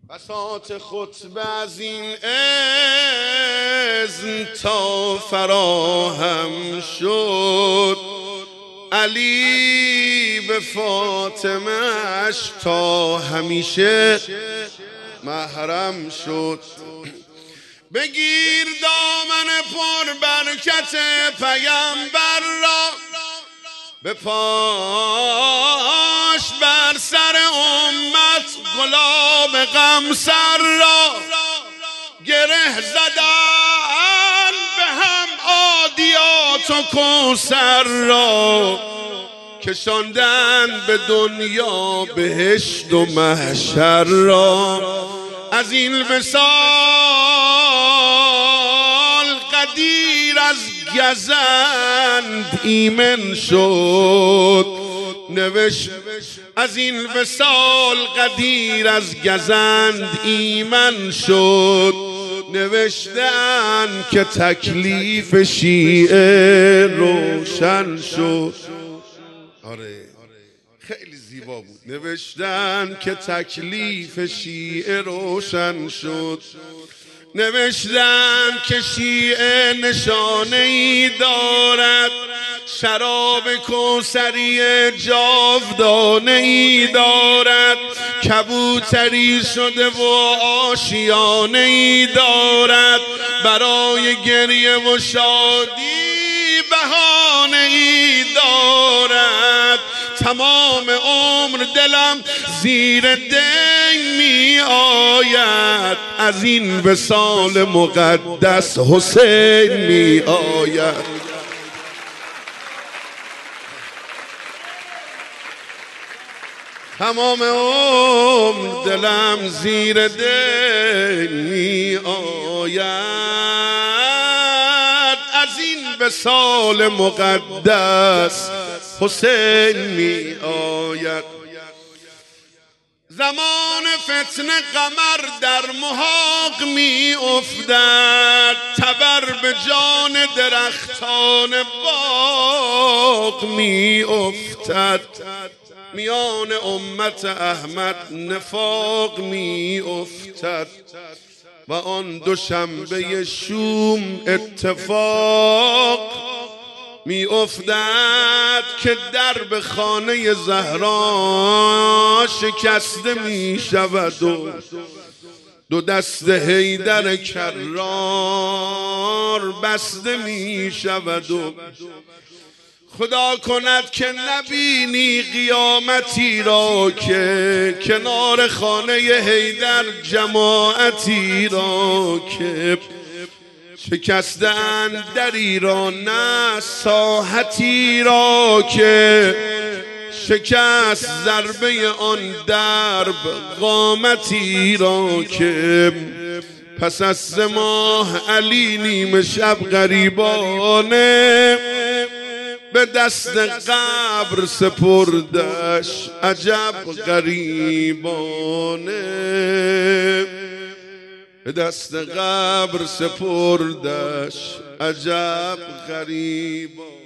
بساط خطبه از این اذن تا فراهم شد، علی به فاطمه‌اش تا همیشه محرم شد. بگیر دامن پر برکت پیامبر را، به پاش بر سر امت گلاب غم سر را، گره زدن به هم عادیات و کوثر را، کشاندن به دنیا بهشت و محشر را. از این وصال قدیر از گزند ایمن شد، نوشت از این وصال قدیر از گزند ایمن شد، نوشتن که تکلیف شیعه روشن شد. آره خیلی زیبا بود. نوشتن که تکلیف شیعه روشن شد، نوشتن که شیعه نشانه ای دارد، شراب کوثری جاودانه ای دارد، کبوتری شده و آشیانه ای دارد، برای گریه و شادی بهانه ای دارد. تمام عمر دلم زیر دنگ می آید، از این وصال مقدس حسین می آید. تمام عمر دلم زیر دنگ می آید، از این وصال مقدس حسین می آید. زمان فتنه قمر در محاق می افتد، تبر به جان درختان باغ می افتد، میان امت احمد نفاق می افتد، و آن دوشنبه شوم اتفاق می افتد که درب خانه زهرا شکسته می شود و دو دست حیدر کرار بسته می شود. و خدا کند که نبینی قیامتی را که کنار خانه حیدر جماعتی را که شکستند دری را، نه ساحتی را که شکست ضربه آن درب، قامتی را که پس از 3 ماه علی نیمه شب غریبانه به دست قبر سپردش، عجب غریبانه به دست قبر سپردش، عجب غریبانه.